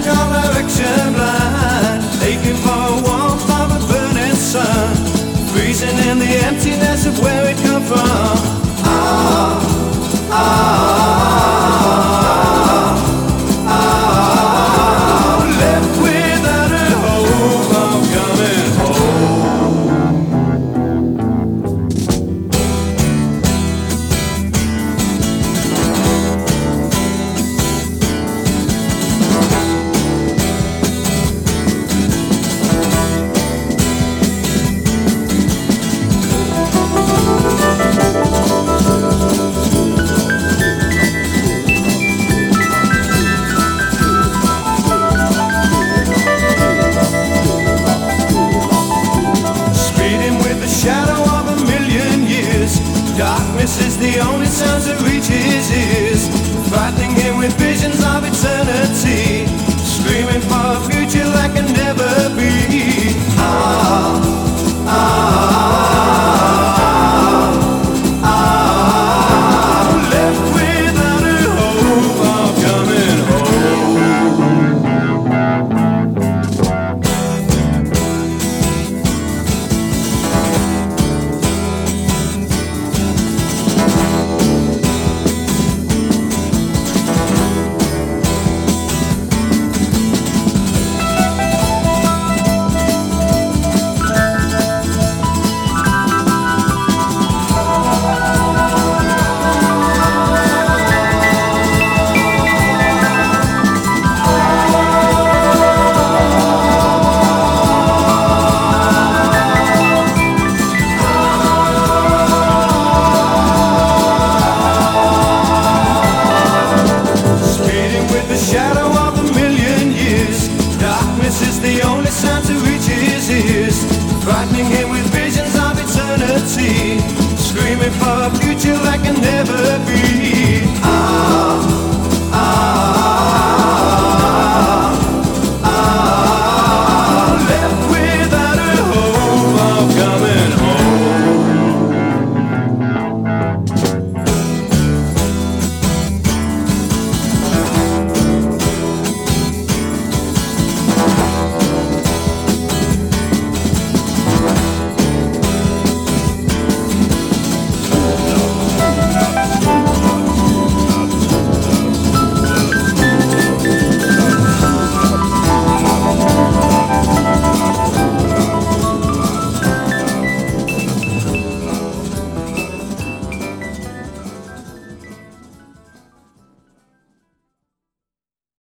all direction blind, aching for a warmth of a burning sun, freezing in the emptiness of where it come from. Ah, left without a hope of coming home. Shadow of a million years, darkness is the only sound that reaches ears, frightening him with visions of eternity.